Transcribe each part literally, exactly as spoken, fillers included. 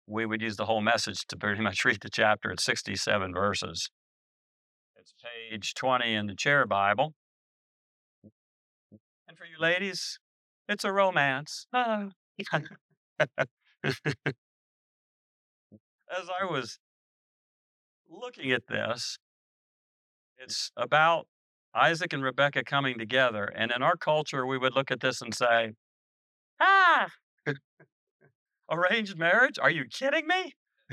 we would use the whole message to pretty much read the chapter. It's sixty-seven verses. It's page twenty in the chair Bible. And for you ladies, it's a romance. Ah. As I was looking at this, it's about Isaac and Rebekah coming together. And in our culture, we would look at this and say, ah, arranged marriage? Are you kidding me?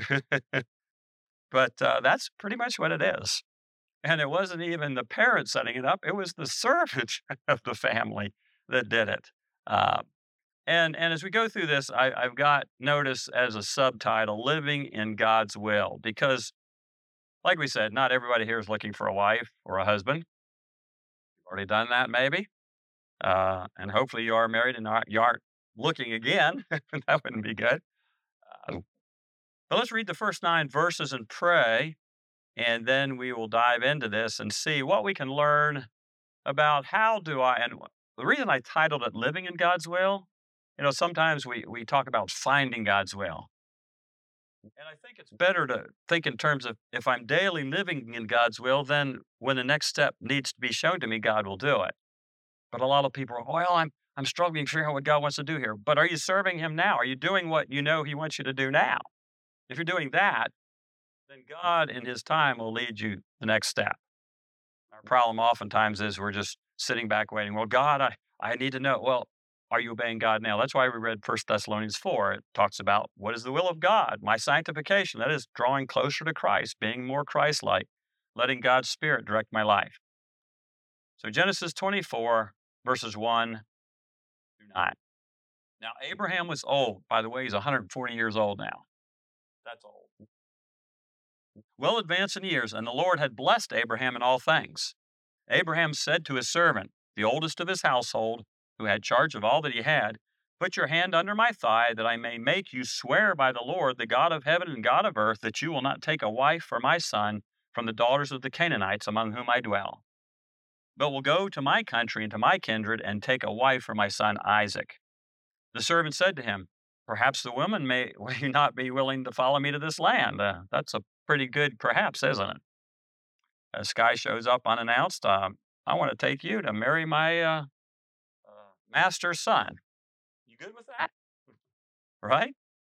But uh, that's pretty much what it is. And it wasn't even the parents setting it up. It was the servant of the family that did it. Uh, and, and as we go through this, I, I've got notice as a subtitle, Living in God's Will, because like we said, not everybody here is looking for a wife or a husband. You've already done that maybe. Uh, and hopefully you are married and aren't, you aren't looking again. That wouldn't be good. Uh, but let's read the first nine verses and pray. And then we will dive into this and see what we can learn about how do I, and the reason I titled it Living in God's Will, you know, sometimes we, we talk about finding God's will. And I think it's better to think in terms of if I'm daily living in God's will, then when the next step needs to be shown to me, God will do it. But a lot of people are, well, I'm, I'm struggling to figure out what God wants to do here. But are you serving him now? Are you doing what you know he wants you to do now? If you're doing that, then God in his time will lead you the next step. Our problem oftentimes is we're just sitting back waiting. Well, God, I, I need to know. Well, are you obeying God now? That's why we read First Thessalonians four. It talks about what is the will of God, my sanctification. That is drawing closer to Christ, being more Christ-like, letting God's Spirit direct my life. So Genesis twenty-four, verses one through nine. Now, Abraham was old. By the way, he's one hundred forty years old now. That's old. Well advanced in years, and the Lord had blessed Abraham in all things. Abraham said to his servant, the oldest of his household, who had charge of all that he had, put your hand under my thigh, that I may make you swear by the Lord, the God of heaven and God of earth, that you will not take a wife for my son from the daughters of the Canaanites among whom I dwell, but will go to my country and to my kindred and take a wife for my son Isaac. The servant said to him, perhaps the woman may not be willing to follow me to this land. Uh, that's a pretty good perhaps, isn't it? This guy shows up unannounced. Uh, I want to take you to marry my uh, uh, master's son. You good with that? Right?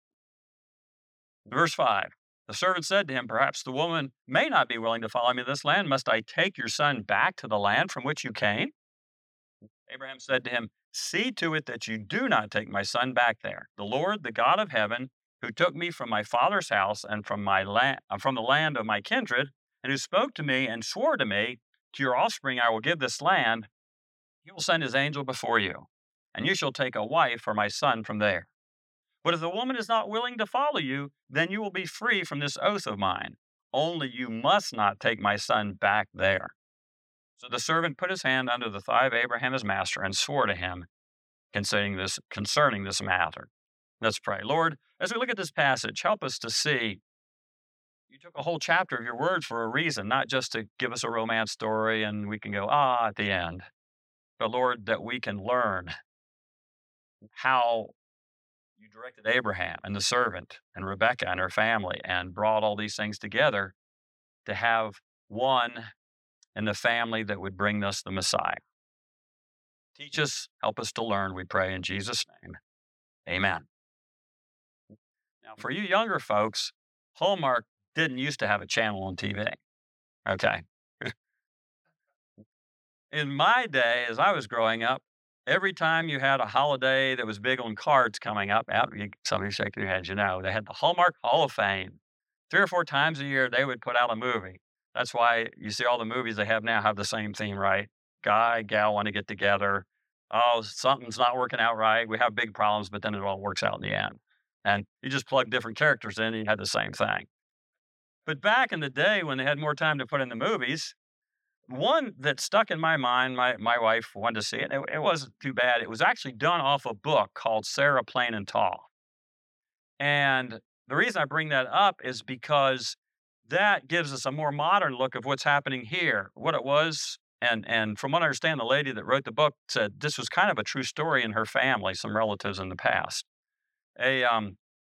Verse five. The servant said to him, perhaps the woman may not be willing to follow me to this land. Must I take your son back to the land from which you came? Abraham said to him, see to it that you do not take my son back there. The Lord, the God of heaven, who took me from my father's house and from my land, from the land of my kindred, and who spoke to me and swore to me, to your offspring I will give this land, he will send his angel before you, and you shall take a wife for my son from there. But if the woman is not willing to follow you, then you will be free from this oath of mine. Only you must not take my son back there. So the servant put his hand under the thigh of Abraham his master and swore to him concerning this, concerning this matter. Let's pray. Lord, as we look at this passage, help us to see you took a whole chapter of your word for a reason, not just to give us a romance story and we can go, ah, at the end. But Lord, that we can learn how you directed Abraham and the servant and Rebekah and her family and brought all these things together to have one in the family that would bring us the Messiah. Teach us, help us to learn, we pray in Jesus' name. Amen. Now, for you younger folks, Hallmark didn't used to have a channel on T V. Okay. In my day, as I was growing up, every time you had a holiday that was big on cards coming up, out, you, some of you shaking your heads, you know, they had the Hallmark Hall of Fame. Three or four times a year, they would put out a movie. That's why you see all the movies they have now have the same theme, right? Guy, gal want to get together. Oh, something's not working out right. We have big problems, but then it all works out in the end. And you just plug different characters in and you had the same thing. But back in the day when they had more time to put in the movies, one that stuck in my mind, my, my wife wanted to see it. it. It wasn't too bad. It was actually done off a book called Sarah Plain and Tall. And the reason I bring that up is because that gives us a more modern look of what's happening here, what it was. And, and from what I understand, the lady that wrote the book said this was kind of a true story in her family, some relatives in the past. A, um,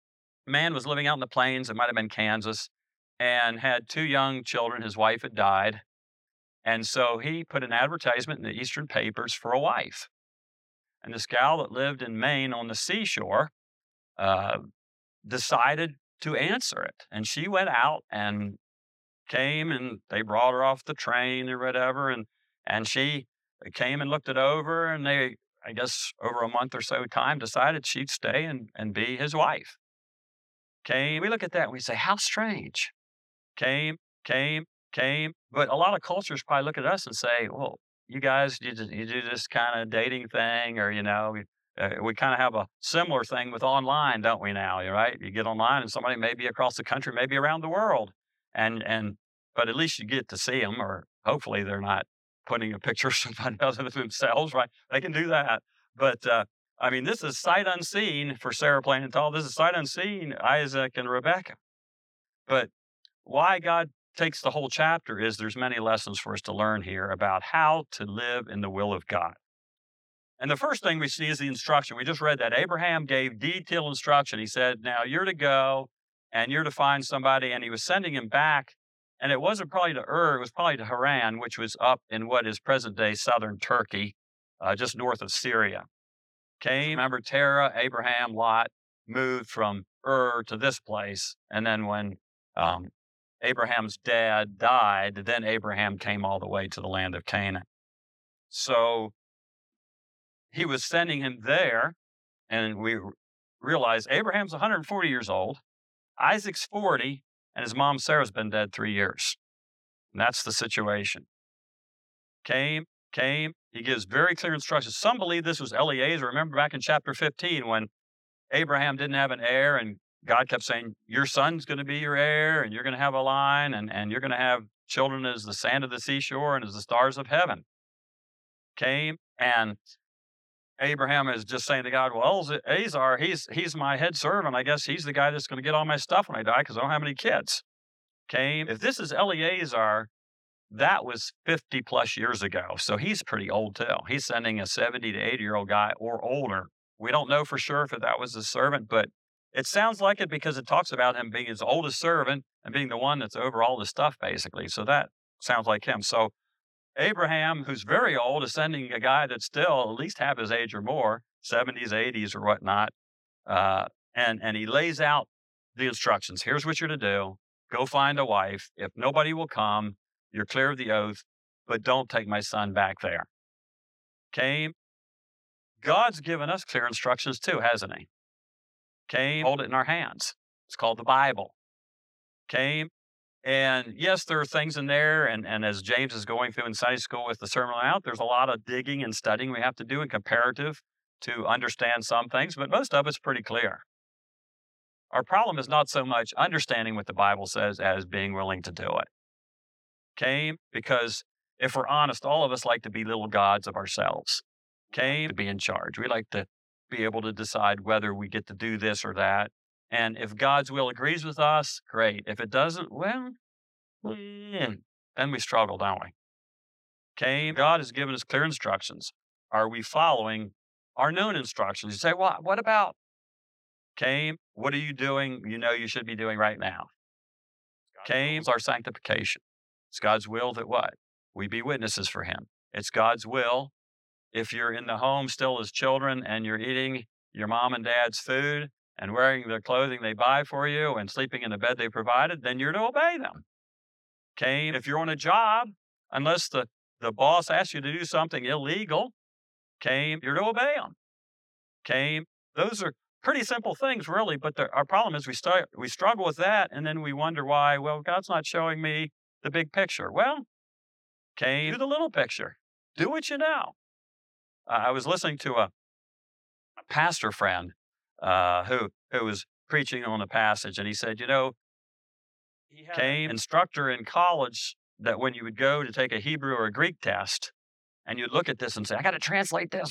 Man was living out in the plains, it might have been Kansas, and had two young children. His wife had died. And so he put an advertisement in the Eastern papers for a wife. And this gal that lived in Maine on the seashore uh, decided to answer it. And she went out and came, and they brought her off the train or whatever. And, and she came and looked it over, and they, I guess, over a month or so time, decided she'd stay and, and be his wife. Came, we look at that and we say, how strange. Came, came, came. But a lot of cultures probably look at us and say, well, you guys, you, you do this kind of dating thing, or, you know, we, uh, we kind of have a similar thing with online, don't we now? You're right. You get online and somebody may be across the country, maybe around the world. And, and, but at least you get to see them, or hopefully they're not putting a picture of somebody other than themselves, right? They can do that. But, uh, I mean, this is sight unseen for Sarah plain and tall. This is sight unseen, Isaac and Rebekah. But why God takes the whole chapter is there's many lessons for us to learn here about how to live in the will of God. And the first thing we see is the instruction. We just read that Abraham gave detailed instruction. He said, now you're to go and you're to find somebody. And he was sending him back. And it wasn't probably to Ur, it was probably to Haran, which was up in what is present day southern Turkey, uh, just north of Syria. Came, remember Terah, Abraham, Lot moved from Ur to this place. And then when um, Abraham's dad died, then Abraham came all the way to the land of Canaan. So he was sending him there, and we realize Abraham's one hundred forty years old, Isaac's forty, and his mom Sarah's been dead three years. And that's the situation. Came, came, he gives very clear instructions. Some believe this was Eliezer. Remember back in chapter fifteen when Abraham didn't have an heir, and God kept saying, your son's going to be your heir, and you're going to have a line, and, and you're going to have children as the sand of the seashore and as the stars of heaven. Came, and Abraham is just saying to God, well, Azar, he's, he's my head servant. I guess he's the guy that's going to get all my stuff when I die because I don't have any kids. Came, if this is Eliezer, that was fifty plus years ago. So he's pretty old too. He's sending a seventy to eighty year old guy or older. We don't know for sure if that was his servant, but it sounds like it because it talks about him being his oldest servant and being the one that's over all the stuff, basically. So that sounds like him. So Abraham, who's very old, is sending a guy that's still at least half his age or more, seventies, eighties, or whatnot. Uh, and, and he lays out the instructions. Here's what you're to do. Go find a wife. If nobody will come, you're clear of the oath, but don't take my son back there. Came. God's given us clear instructions too, hasn't he? Came, hold it in our hands. It's called the Bible. Came, and yes, there are things in there, and, and as James is going through in Sunday school with the Sermon on the Mount, there's a lot of digging and studying we have to do in comparative to understand some things, but most of it's pretty clear. Our problem is not so much understanding what the Bible says as being willing to do it. Came, because if we're honest, all of us like to be little gods of ourselves. Came to be in charge. We like to be able to decide whether we get to do this or that. And if God's will agrees with us, great. If it doesn't, well, mm, then we struggle, don't we? Okay, God has given us clear instructions. Are we following our known instructions? You say, well, what about? Okay, what are you doing you know you should be doing right now? Okay, it's our sanctification. It's God's will that what? We be witnesses for him. It's God's will. If you're in the home still as children and you're eating your mom and dad's food and wearing the clothing they buy for you and sleeping in the bed they provided, then you're to obey them. Okay, if you're on a job, unless the, the boss asks you to do something illegal, okay, you're to obey them. Okay, those are pretty simple things, really, but the, our problem is we start we struggle with that, and then we wonder why, well, God's not showing me the big picture. Well, okay, do the little picture. Do what you know. Uh, I was listening to a, a pastor friend uh, who who was preaching on a passage, and he said, you know, he had an instructor in college that when you would go to take a Hebrew or a Greek test, and you'd look at this and say, I got to translate this,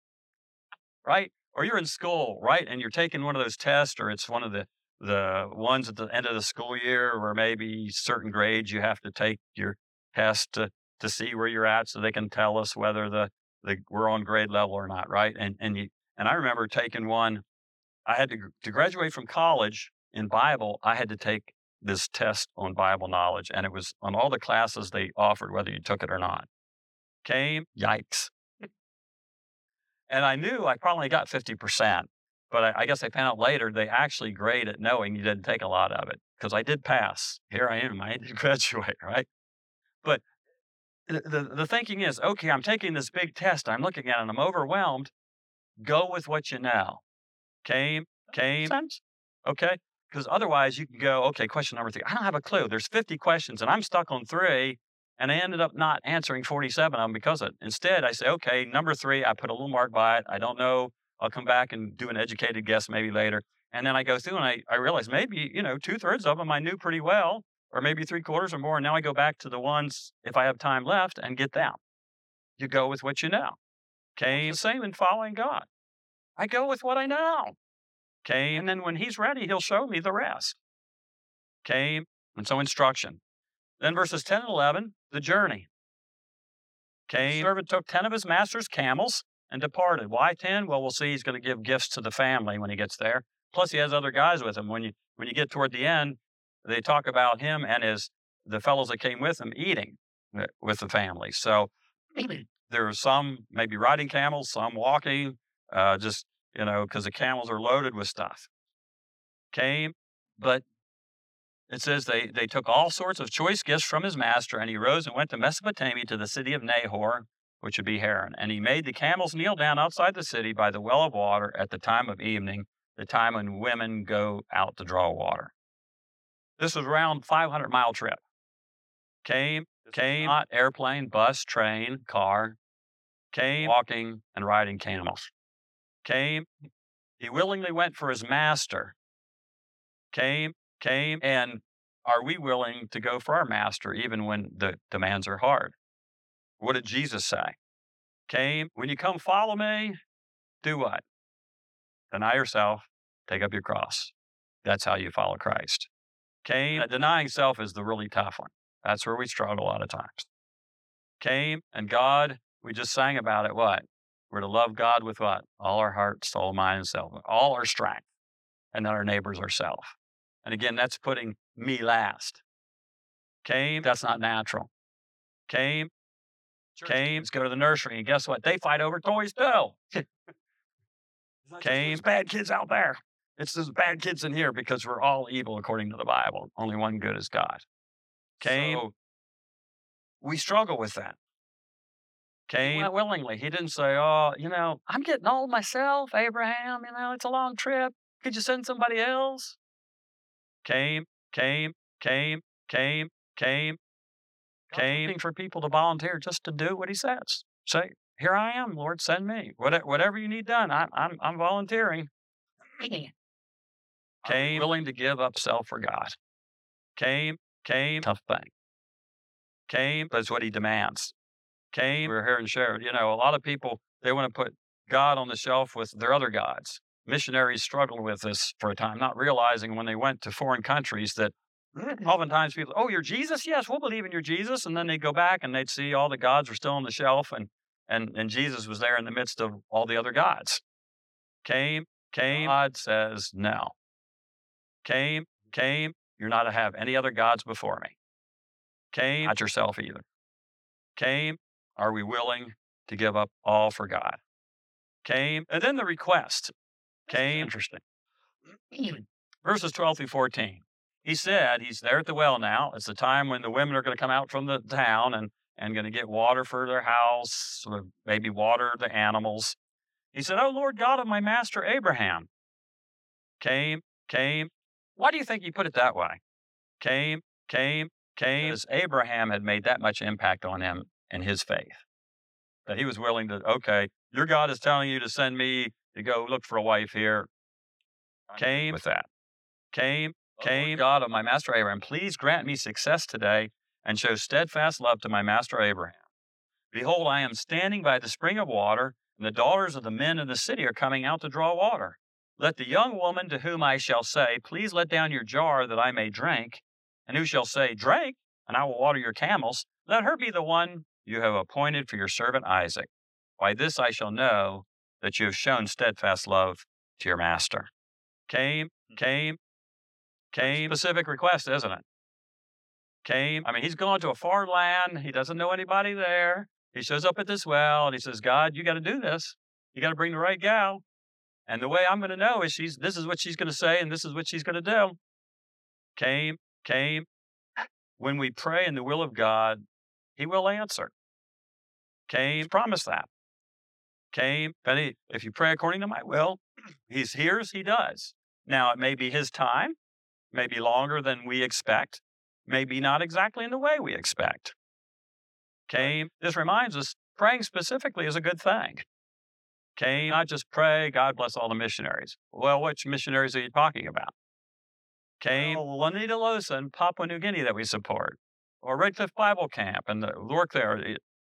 right? Or you're in school, right? And you're taking one of those tests, or it's one of the, the ones at the end of the school year where maybe certain grades you have to take your test to, to see where you're at so they can tell us whether the, the we're on grade level or not, right? And and you and I remember taking one. I had to to graduate from college. in Bible, I had to take this test on Bible knowledge, and it was on all the classes they offered, whether you took it or not. Came, yikes. And I knew I probably got fifty percent, but I, I guess I found out later they actually grade at knowing you didn't take a lot of it because I did pass. Here I am. I did graduate, right? But the, the, the thinking is, okay, I'm taking this big test. I'm looking at it and I'm overwhelmed. Go with what you know. Came, came, sense? Okay? Because otherwise you can go, okay, question number three. I don't have a clue. There's fifty questions and I'm stuck on three. And I ended up not answering forty-seven of them because of it. Instead, I say, okay, number three, I put a little mark by it. I don't know. I'll come back and do an educated guess maybe later. And then I go through and I, I realize maybe, you know, two thirds of them I knew pretty well, or maybe three quarters or more. And now I go back to the ones, if I have time left, and get them. You go with what you know. Okay. The same in following God. I go with what I know. Okay. And then when he's ready, he'll show me the rest. Okay. And so instruction. Then verses ten and eleven, the journey. Okay. The servant took ten of his master's camels and departed. Why ten? Well, we'll see. He's going to give gifts to the family when he gets there. Plus, he has other guys with him. When you when you get toward the end, they talk about him and his the fellows that came with him eating with the family. So there are some maybe riding camels, some walking, uh, just, you know, because the camels are loaded with stuff. Came, but it says they, they took all sorts of choice gifts from his master, and he rose and went to Mesopotamia to the city of Nahor, which would be Haran. And he made the camels kneel down outside the city by the well of water at the time of evening, the time when women go out to draw water. This was around five hundred mile trip. Came, came, not airplane, bus, train, car. Came, walking and riding camels. Came, he willingly went for his master. Came, came, and are we willing to go for our master even when the demands are hard? What did Jesus say? Came, when you come follow me, do what? Deny yourself, take up your cross. That's how you follow Christ. Came, denying self is the really tough one. That's where we struggle a lot of times. Came, and God, we just sang about it, what? We're to love God with what? All our heart, soul, mind, and self. All our strength. And then our neighbors ourself. And again, that's putting me last. Came, that's not natural. Came, came, let's go to the nursery, and guess what? They fight over toys too. Came, bad kids out there. It's those bad kids in here because we're all evil according to the Bible. Only one good is God. Came, so, we struggle with that. Came, he went willingly. He didn't say, oh, you know, I'm getting old myself, Abraham, you know, it's a long trip. Could you send somebody else? Came, came, came, came, came, came, looking for people to volunteer just to do what he says. Say, here I am, Lord, send me. Whatever, whatever you need done, I'm, I'm, I'm volunteering. Came, willing to give up self for God. Came, came, tough thing. Came, that's what he demands. Came, we're here and shared. You know, a lot of people, they want to put God on the shelf with their other gods. Missionaries struggled with this for a time, not realizing when they went to foreign countries that oftentimes people, oh, you're Jesus? Yes, we'll believe in your Jesus. And then they'd go back and they'd see all the gods were still on the shelf and, and, and Jesus was there in the midst of all the other gods. Came, came, God says no. Came, came, you're not to have any other gods before me. Came, not yourself either. Came, are we willing to give up all for God? Came, and then the request. Came, interesting. Verses twelve through fourteen. He said, he's there at the well now. It's the time when the women are going to come out from the town and, and going to get water for their house, or maybe water the animals. He said, oh, Lord God of my master Abraham. Came, came. Why do you think he put it that way? Came, came, came. Because Abraham had made that much impact on him in his faith. That he was willing to, okay, your God is telling you to send me to go look for a wife here. Came with that. Came, came, God of my master Abraham, please grant me success today and show steadfast love to my master Abraham. Behold, I am standing by the spring of water, and the daughters of the men in the city are coming out to draw water. Let the young woman to whom I shall say, please let down your jar that I may drink, and who shall say, drink, and I will water your camels, let her be the one you have appointed for your servant Isaac. By this I shall know that you have shown steadfast love to your master. Came, came, Came specific request, isn't it? Came, I mean, he's going to a foreign land. He doesn't know anybody there. He shows up at this well and he says, God, you got to do this. You got to bring the right gal. And the way I'm going to know is she's, this is what she's going to say and this is what she's going to do. Came, came. When we pray in the will of God, he will answer. Came, promise that. Came, but he, if you pray according to my will, he hears, he does. Now, it may be his time, maybe longer than we expect, maybe not exactly in the way we expect. Came, this reminds us, praying specifically is a good thing. Came, not just pray, God bless all the missionaries. Well, which missionaries are you talking about? Came, Juanita Losa in Papua New Guinea that we support, or Redcliffe Bible Camp and the work there.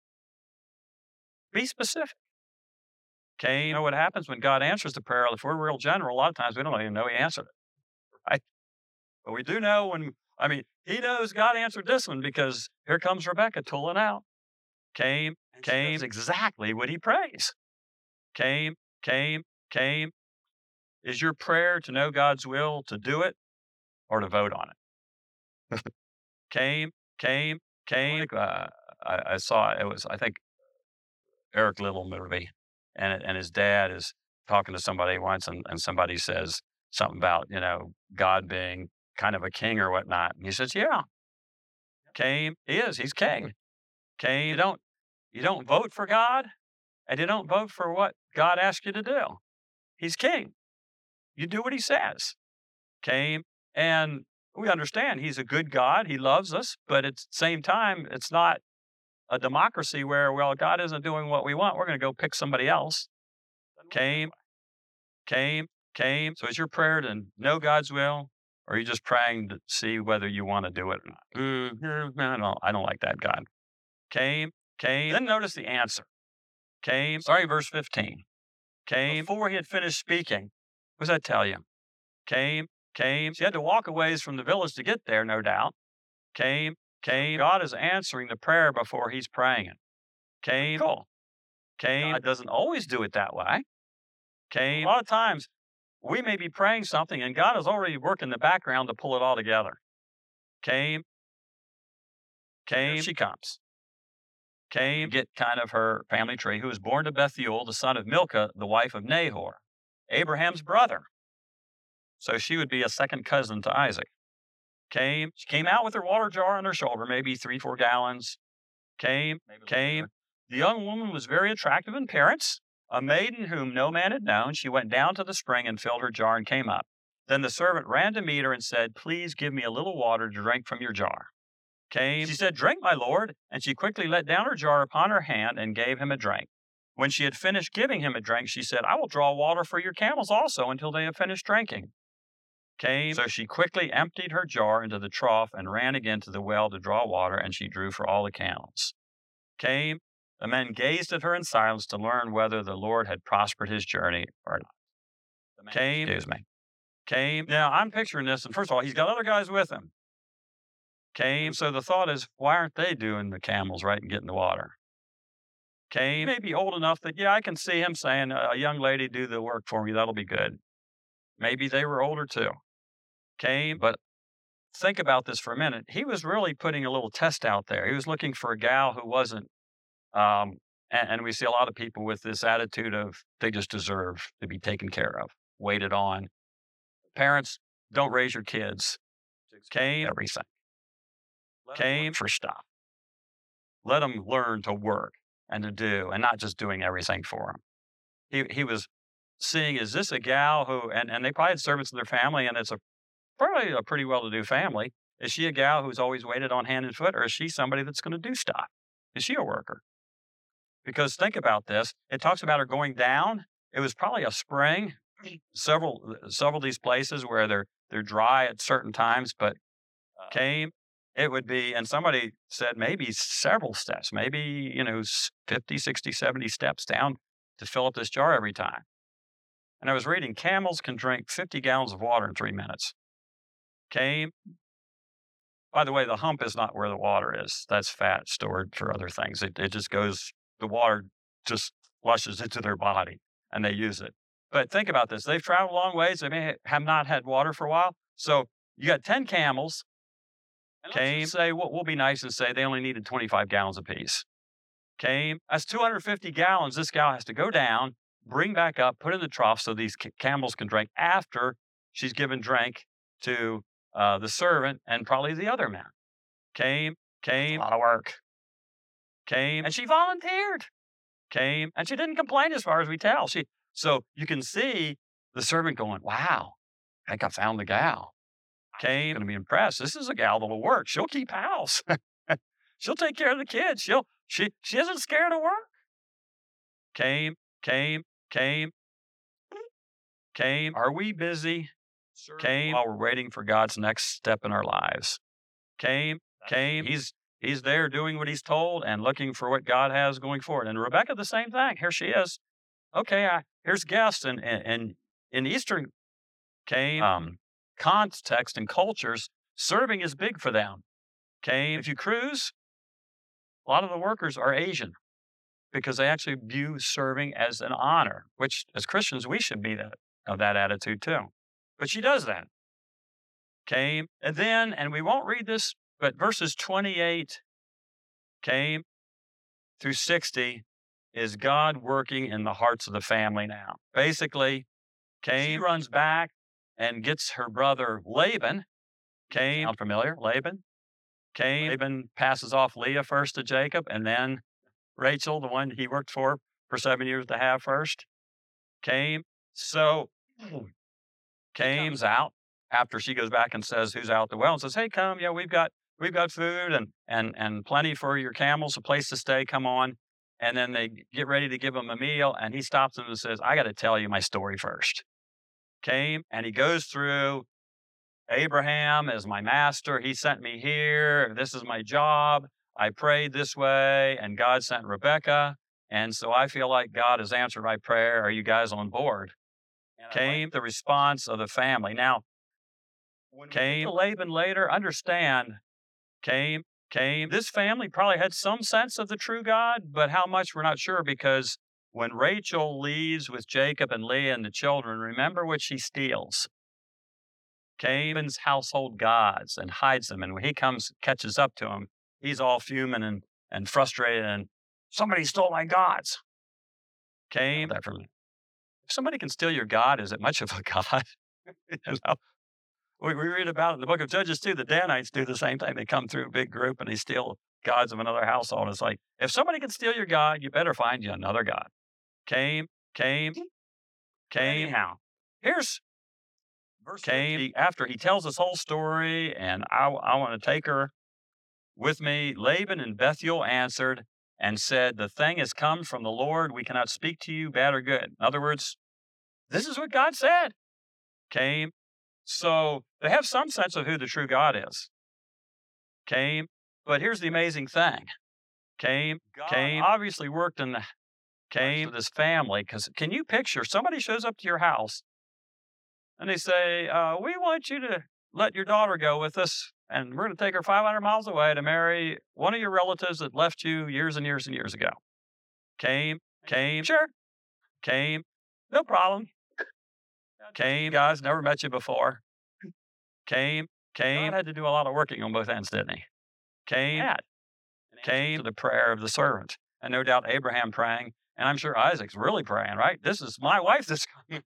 Be specific. Came, you know what happens when God answers the prayer? If we're real general, a lot of times we don't even know he answered it, right? But we do know when, I mean, he knows God answered this one because here comes Rebecca tooling out. Came, came, exactly what he prays. Came, came, came. Is your prayer to know God's will, to do it, or to vote on it? Came, came, came. Uh, I, I saw it was, I think, Eric Little movie, and and his dad is talking to somebody once, and, and somebody says something about, you know, God being kind of a king or whatnot. And he says, yeah, came, he is, he's king. Came, you don't, you don't vote for God, and you don't vote for what God asks you to do. He's king. You do what he says. Came, and we understand he's a good God. He loves us, but at the same time, it's not a democracy where, well, God isn't doing what we want. We're going to go pick somebody else. Came, came, came. So is your prayer to know God's will, or are you just praying to see whether you want to do it or not? Mm, I don't, I don't like that, God. Came, came. Then notice the answer. Came, sorry, verse fifteen. Came, before he had finished speaking. What does that tell you? Came, came. She had to walk a ways from the village to get there, no doubt. Came, came. God is answering the prayer before he's praying it. Came, cool. Came. God doesn't always do it that way. Came. A lot of times we may be praying something and God is already working the background to pull it all together. Came, came. She comes. Came, get kind of her family tree, who was born to Bethuel, the son of Milcah, the wife of Nahor, Abraham's brother. So she would be a second cousin to Isaac. Came, she came out with her water jar on her shoulder, maybe three, four gallons. Came, came. The young woman was very attractive in appearance, a maiden whom no man had known. She went down to the spring and filled her jar and came up. Then the servant ran to meet her and said, please give me a little water to drink from your jar. Came, she said, drink, my lord. And she quickly let down her jar upon her hand and gave him a drink. When she had finished giving him a drink, she said, I will draw water for your camels also until they have finished drinking. Came, so she quickly emptied her jar into the trough and ran again to the well to draw water, and she drew for all the camels. Came, the men gazed at her in silence to learn whether the Lord had prospered his journey or not. Came, excuse me. Came, now I'm picturing this, and first of all, he's got other guys with him. Came, so the thought is, why aren't they doing the camels right and getting the water? Came, maybe old enough that, yeah, I can see him saying, a young lady, do the work for me, that'll be good. Maybe they were older too. Came, but think about this for a minute. He was really putting a little test out there. He was looking for a gal who wasn't, um, and, and we see a lot of people with this attitude of they just deserve to be taken care of, waited on. Parents, don't raise your kids. Came, everything. Came for stuff. Let them learn to work and to do, and not just doing everything for them. He he was seeing, is this a gal who, and, and they probably had servants in their family, and it's a probably a pretty well-to-do family. Is she a gal who's always waited on hand and foot, or is she somebody that's going to do stuff? Is she a worker? Because think about this. It talks about her going down. It was probably a spring. Several several of these places where they're they're dry at certain times, but came. It would be, and somebody said maybe several steps, maybe, you know, fifty, sixty, seventy steps down to fill up this jar every time. And I was reading, camels can drink fifty gallons of water in three minutes. Came. By the way, the hump is not where the water is. That's fat stored for other things. It, it just goes, the water just flushes into their body and they use it. But think about this. They've traveled long ways. They may have not had water for a while. So You got ten camels, came, say, we'll, we'll be nice and say they only needed twenty-five gallons apiece. Came, that's two hundred fifty gallons. This gal has to go down, bring back up, put in the trough so these c- camels can drink after she's given drink to uh, the servant and probably the other men. Came, came, a lot of work. Came, and she volunteered. Came, and she didn't complain as far as we tell. She, so you can see the servant going, wow, I think I found the gal. Came, going to be impressed. This is a gal that will work. She'll keep house. She'll take care of the kids. She'll, she, she isn't scared of work. Came, came, came, came. Are we busy? Came while we're waiting for God's next step in our lives. Came, came. He's he's there doing what he's told and looking for what God has going forward. And Rebecca, the same thing. Here she is. Okay, I, here's guests. And, and, and in Eastern came um, context and cultures, serving is big for them. Came. If you cruise, a lot of the workers are Asian because they actually view serving as an honor, which as Christians, we should be that, of that attitude too. But she does that. Came, and then, and we won't read this, but verses twenty-eight came through sixty is God working in the hearts of the family now. Basically, came, runs back and gets her brother Laban. Came, sound familiar? Laban. Came, Laban passes off Leah first to Jacob, and then Rachel, the one he worked for for seven years to have first. Came, so comes out after she goes back and says, who's out at the well, and says, hey, come, yeah, we've got we've got food and and and plenty for your camels, a place to stay, come on. And then they get ready to give him a meal, and he stops them and says, I got to tell you my story first. Came, and he goes through Abraham as my master. He sent me here. This is my job. I prayed this way, and God sent Rebecca. And so I feel like God has answered my prayer. Are you guys on board? Came the response of the family. Now, when came Laban later, understand, came, came. This family probably had some sense of the true God, but how much we're not sure, because when Rachel leaves with Jacob and Leah and the children, remember what she steals. Laban's household gods and hides them. And when he comes, catches up to him, he's all fuming and, and frustrated and somebody stole my gods. Came that from if somebody can steal your God, is it much of a God? You know? We, we read about it in the book of Judges too. The Danites do the same thing. They come through a big group and they steal gods of another household. It's like, if somebody can steal your God, you better find you another God. Came, came, came. Now, here's verse came fifty, after he tells this whole story, and I, I want to take her with me. Laban and Bethuel answered and said, the thing has come from the Lord. We cannot speak to you, bad or good. In other words, this is what God said. Came. So they have some sense of who the true God is. Came. But here's the amazing thing. Came, God came, obviously worked in the, came to this family. Because can you picture somebody shows up to your house and they say, uh, we want you to let your daughter go with us, and we're going to take her five hundred miles away to marry one of your relatives that left you years and years and years ago. Came, came, sure, came, no problem. Came, guys, never met you before. Came, came, God had to do a lot of working on both ends, didn't he? Came, had, came to the prayer of the servant. And no doubt Abraham praying, and I'm sure Isaac's really praying, right? This is my wife that's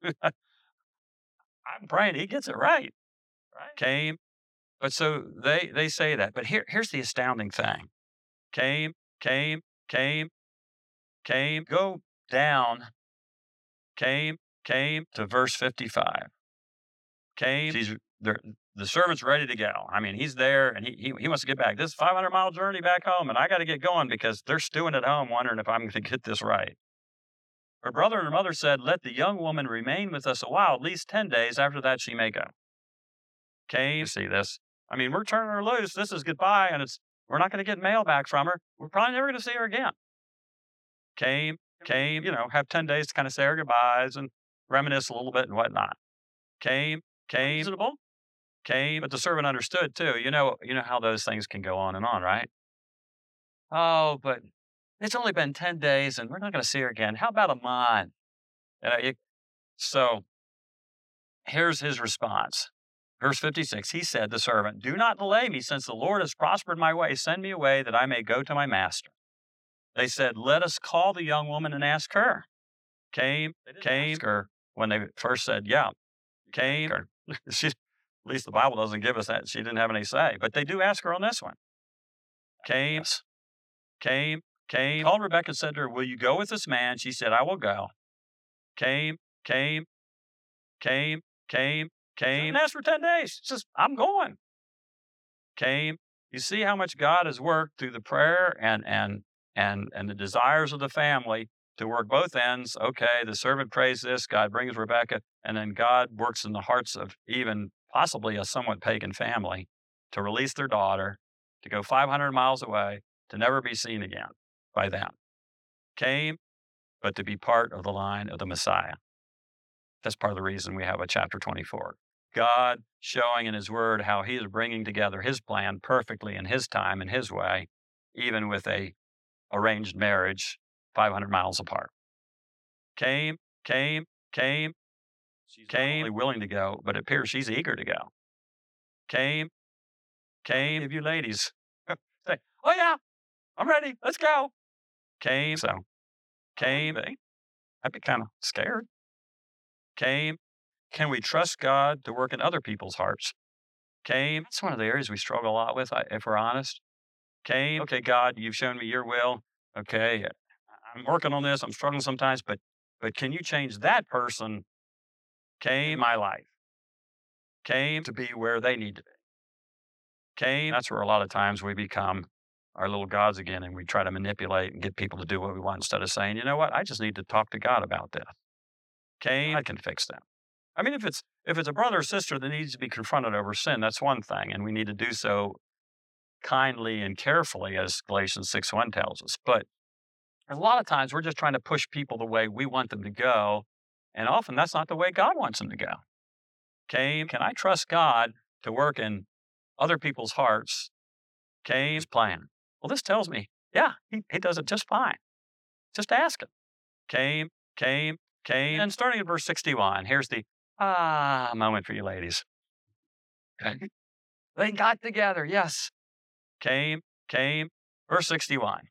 I'm praying he gets it right. Right. Came. But so they, they say that. But here, here's the astounding thing. Came, came, came, came, go down, came, came to verse fifty-five. Came, he's, the, the servant's ready to go. I mean, he's there, and he, he, he wants to get back. This is a five hundred mile journey back home, and I got to get going because they're stewing at home wondering if I'm going to get this right. Her brother and her mother said, let the young woman remain with us a while, at least ten days. After that, she may go. Came, see this. I mean, we're turning her loose. This is goodbye, and it's we're not going to get mail back from her. We're probably never going to see her again. Came, came, you know, have ten days to kind of say our goodbyes and reminisce a little bit and whatnot. Came, came, reasonable, came, but the servant understood too. You know, you know how those things can go on and on, right? Oh, but it's only been ten days, and we're not going to see her again. How about a month? You know, you, so here's his response. Verse fifty-six, he said, the servant, do not delay me, since the Lord has prospered my way. Send me away that I may go to my master. They said, let us call the young woman and ask her. Came, came, ask her when they first said, yeah, came. Her. She, at least the Bible doesn't give us that. She didn't have any say, but they do ask her on this one. Came, came, came, called Rebekah and said to her, will you go with this man? She said, I will go. Came, came, came, came, came, and asked for ten days. She says, I'm going. Came. You see how much God has worked through the prayer and, and, and, and the desires of the family to work both ends. Okay, the servant prays this, God brings Rebekah, and then God works in the hearts of even possibly a somewhat pagan family to release their daughter, to go five hundred miles away, to never be seen again by them. Came, but to be part of the line of the Messiah. That's part of the reason we have a chapter twenty-four. God showing in his word how he is bringing together his plan perfectly in his time and his way, even with a arranged marriage five hundred miles apart. Came, came, came, she's came, not only willing to go, but it appears she's eager to go. Came, came, if you ladies say, oh yeah, I'm ready, let's go. Came, so, came, I'd be kind of scared. Came, can we trust God to work in other people's hearts? Came, that's one of the areas we struggle a lot with, if we're honest. Came, okay, God, you've shown me your will. Okay, I'm working on this. I'm struggling sometimes, but but can you change that person? Came, my life. Came to be where they need to be. Came, that's where a lot of times we become our little gods again, and we try to manipulate and get people to do what we want instead of saying, you know what, I just need to talk to God about this. Came, I can fix them. I mean, if it's if it's a brother or sister that needs to be confronted over sin, that's one thing, and we need to do so kindly and carefully, as Galatians six one tells us. But a lot of times we're just trying to push people the way we want them to go, and often that's not the way God wants them to go. Came, can I trust God to work in other people's hearts? Came, his plan. Well, this tells me, yeah, he, he does it just fine. Just ask him. Came, came, came, and starting at verse sixty-one, here's the ah moment for you ladies. Okay. They got together, yes. Came, came, verse sixty-one.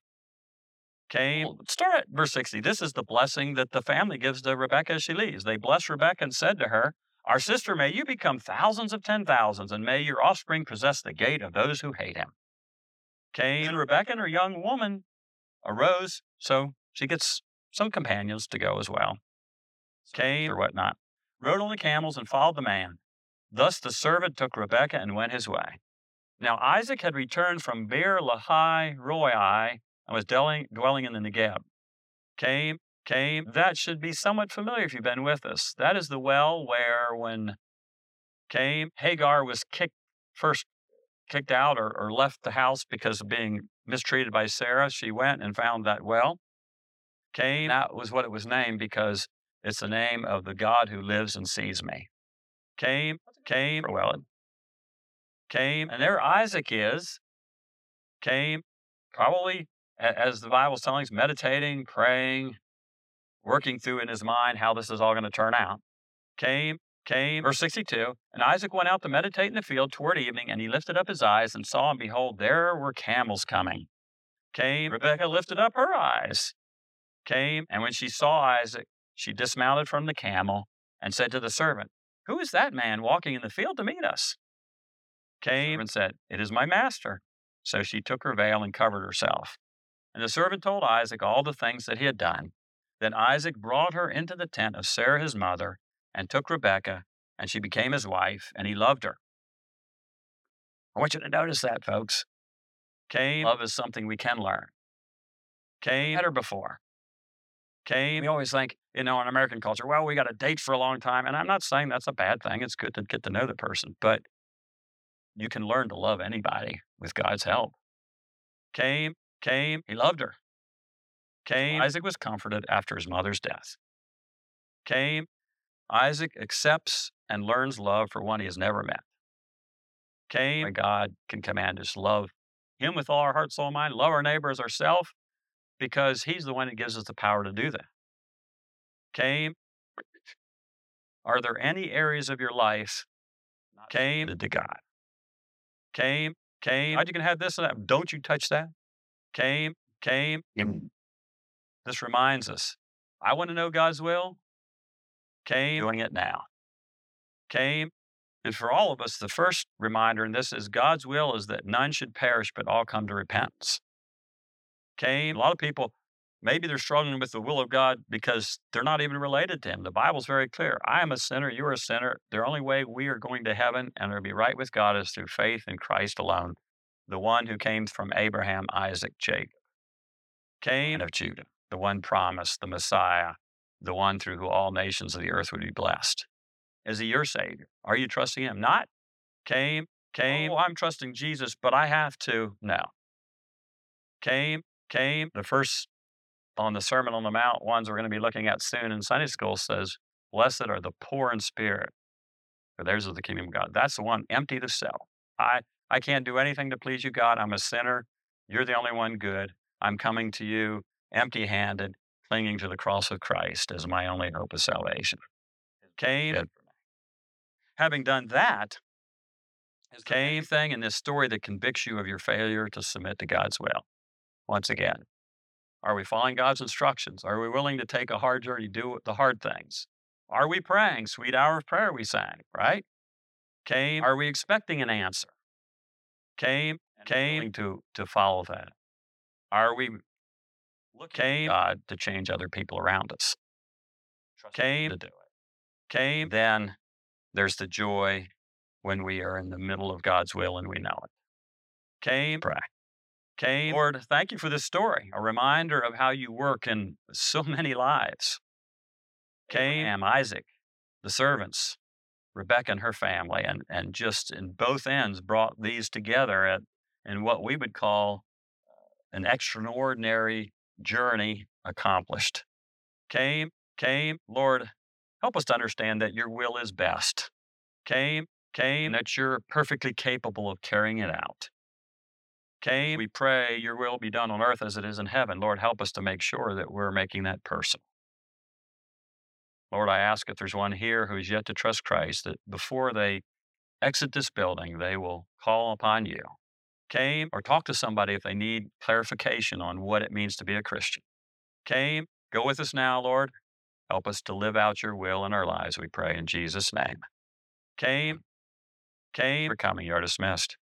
Came, start at verse sixty. This is the blessing that the family gives to Rebekah as she leaves. They blessed Rebekah and said to her, our sister, may you become thousands of ten thousands, and may your offspring possess the gate of those who hate him. Came, and Rebekah and her young woman arose, so she gets some companions to go as well. Came, or whatnot, rode on the camels and followed the man. Thus the servant took Rebekah and went his way. Now Isaac had returned from Beer Lahai Roi and was dwelling, dwelling in the Negeb. Came, came. That should be somewhat familiar if you've been with us. That is the well where when came, Hagar was kicked, first kicked out or, or left the house because of being mistreated by Sarah. She went and found that well. Came, that was what it was named because it's the name of the God who lives and sees me. Came, came, well, came, and there Isaac is. Came, probably, as the Bible's telling us, meditating, praying, working through in his mind how this is all going to turn out. Came, came, verse sixty-two, and Isaac went out to meditate in the field toward evening, and he lifted up his eyes and saw, and behold, there were camels coming. Came, Rebekah lifted up her eyes. Came, and when she saw Isaac, she dismounted from the camel and said to the servant, who is that man walking in the field to meet us? Came and said, it is my master. So she took her veil and covered herself. And the servant told Isaac all the things that he had done. Then Isaac brought her into the tent of Sarah his mother, and took Rebekah, and she became his wife, and he loved her. I want you to notice that, folks. Came, love is something we can learn. Came, met her before. Came, we always think, you know, in American culture, well, we got to date for a long time. And I'm not saying that's a bad thing. It's good to get to know the person. But you can learn to love anybody with God's help. Came, came, he loved her. Came, Isaac was comforted after his mother's death. Came, Isaac accepts and learns love for one he has never met. Came, God can command us, love him with all our heart, soul, and mind, love our neighbor as ourselves, because he's the one that gives us the power to do that. Came, are there any areas of your life came to God. Came, came. God, you can have this and that. Don't you touch that. Came, came. Mm. This reminds us. I want to know God's will. Came, doing it now. Came. And for all of us, the first reminder in this is God's will is that none should perish, but all come to repentance. Came. A lot of people, maybe they're struggling with the will of God because they're not even related to Him. The Bible's very clear. I am a sinner. You're a sinner. The only way we are going to heaven and to be right with God is through faith in Christ alone, the one who came from Abraham, Isaac, Jacob. Came of Judah, the one promised, the Messiah, the one through whom all nations of the earth would be blessed. Is He your Savior? Are you trusting Him? Not. Came, came. Oh, I'm trusting Jesus, but I have to. No. Came, came. The first on the Sermon on the Mount, ones we're going to be looking at soon in Sunday school, says, blessed are the poor in spirit, for theirs is the kingdom of God. That's the one, empty the self. I, I can't do anything to please you, God. I'm a sinner. You're the only one good. I'm coming to you empty-handed, clinging to the cross of Christ as my only hope of salvation. Came. Good. Having done that, is there anything in this story that convicts you of your failure to submit to God's will? Once again, are we following God's instructions? Are we willing to take a hard journey, do the hard things? Are we praying? Sweet hour of prayer we sang, right? Came. Are we expecting an answer? Came, came to, to follow that. Are we looking God to change other people around us? Came to do it. Came, then there's the joy when we are in the middle of God's will and we know it. Came, pray. Came, Lord, thank you for this story, a reminder of how you work in so many lives. Came, Isaac, the servants, Rebecca and her family, and, and just in both ends brought these together at, in what we would call an extraordinary journey accomplished. Came, came, Lord, help us to understand that your will is best. Came, came, that you're perfectly capable of carrying it out. Came, we pray your will be done on earth as it is in heaven. Lord, help us to make sure that we're making that personal. Lord, I ask if there's one here who is yet to trust Christ, that before they exit this building, they will call upon you. Came, or talk to somebody if they need clarification on what it means to be a Christian. Came, go with us now, Lord. Help us to live out your will in our lives, we pray in Jesus' name. Came, came, for coming. You are dismissed.